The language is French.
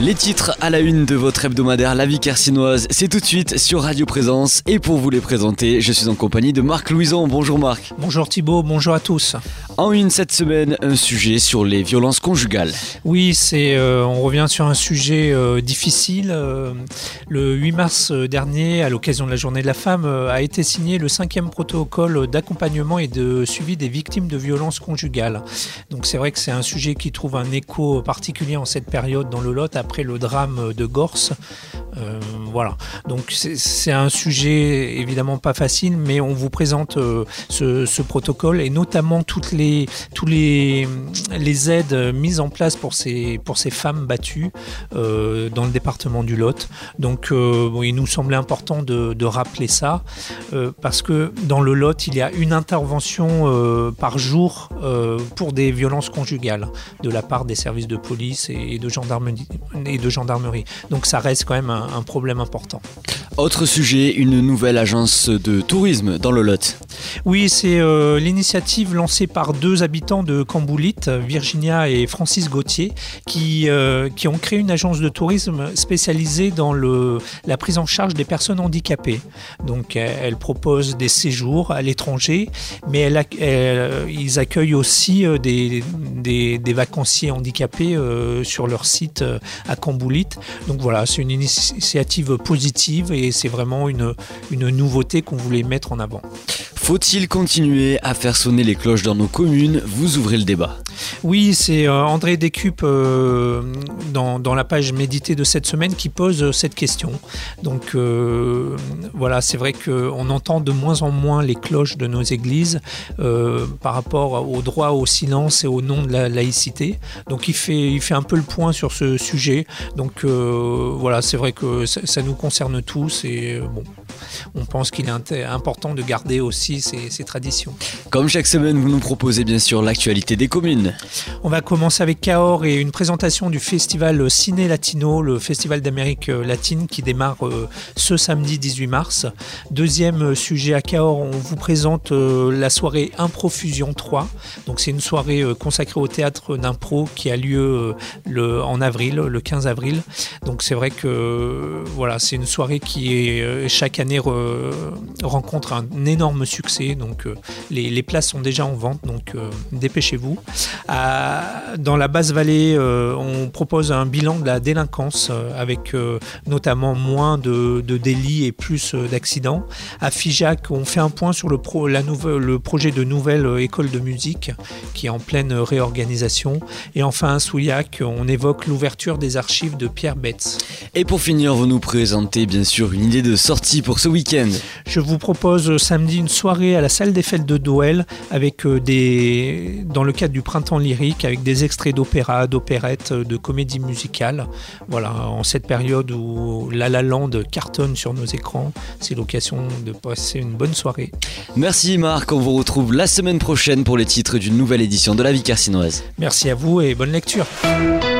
Les titres à la une de votre hebdomadaire La Vie Carcinoise, c'est tout de suite sur Radio Présence. Et pour vous les présenter, je suis en compagnie de Marc Louison. Bonjour Marc. Bonjour Thibaut, bonjour à tous. En une cette semaine, un sujet sur les violences conjugales. Oui, on revient sur un sujet difficile. Le 8 mars dernier, à l'occasion de la Journée de la Femme, a été signé le 5e protocole d'accompagnement et de suivi des victimes de violences conjugales. Donc c'est vrai que c'est un sujet qui trouve un écho particulier en cette période dans le Lot, après le drame de Gorse. Voilà. Donc c'est un sujet évidemment pas facile, mais on vous présente ce protocole et notamment tous les aides mises en place pour ces femmes battues dans le département du Lot. Donc il nous semblait important de rappeler ça parce que dans le Lot, il y a une intervention par jour pour des violences conjugales de la part des services de police et de gendarmerie. Donc ça reste quand même un problème important. Autre sujet, une nouvelle agence de tourisme dans le Lot. Oui, c'est l'initiative lancée par 2 habitants de Camboulitte, Virginia et Francis Gauthier, qui ont créé une agence de tourisme spécialisée dans la prise en charge des personnes handicapées. Donc elle propose des séjours à l'étranger, mais ils accueillent aussi des vacanciers handicapés sur leur site à Camboulitte. Donc voilà, c'est une initiative positive et c'est vraiment une nouveauté qu'on voulait mettre en avant. Faut-il continuer à faire sonner les cloches dans nos communes ? Vous ouvrez le débat. Oui, c'est André Descupes dans la page méditée de cette semaine qui pose cette question. Donc voilà, c'est vrai qu'on entend de moins en moins les cloches de nos églises par rapport au droit au silence et au nom de la laïcité. Donc il fait un peu le point sur ce sujet. Donc voilà, c'est vrai que ça nous concerne tous et bon, on pense qu'il est important de garder aussi ces traditions. Comme chaque semaine, vous nous proposez bien sûr l'actualité des communes. On va commencer avec Cahors et une présentation du festival Ciné Latino, le festival d'Amérique latine qui démarre ce samedi 18 mars. Deuxième sujet à Cahors, on vous présente la soirée Improfusion 3. Donc c'est une soirée consacrée au théâtre d'impro qui a lieu en avril, le 15 avril. Donc c'est vrai que voilà, c'est une soirée qui chaque année rencontre un énorme succès. Donc les places sont déjà en vente, donc dépêchez-vous. Dans la Basse-Vallée, on propose un bilan de la délinquance avec notamment moins de délits et plus d'accidents. À Figeac, on fait un point sur le projet de nouvelle école de musique qui est en pleine réorganisation. Et enfin à Souillac, on évoque l'ouverture des archives de Pierre Betz. Et pour finir, vous nous présentez bien sûr une idée de sortie pour ce week-end. Je vous propose samedi une soirée à la salle des fêtes de Douel avec dans le cadre du printemps lyrique, avec des extraits d'opéra, d'opérette, de comédie musicale. Voilà, en cette période où La La Land cartonne sur nos écrans, c'est l'occasion de passer une bonne soirée. Merci Marc, on vous retrouve la semaine prochaine pour les titres d'une nouvelle édition de La Vie Carcinoise. Merci à vous et bonne lecture.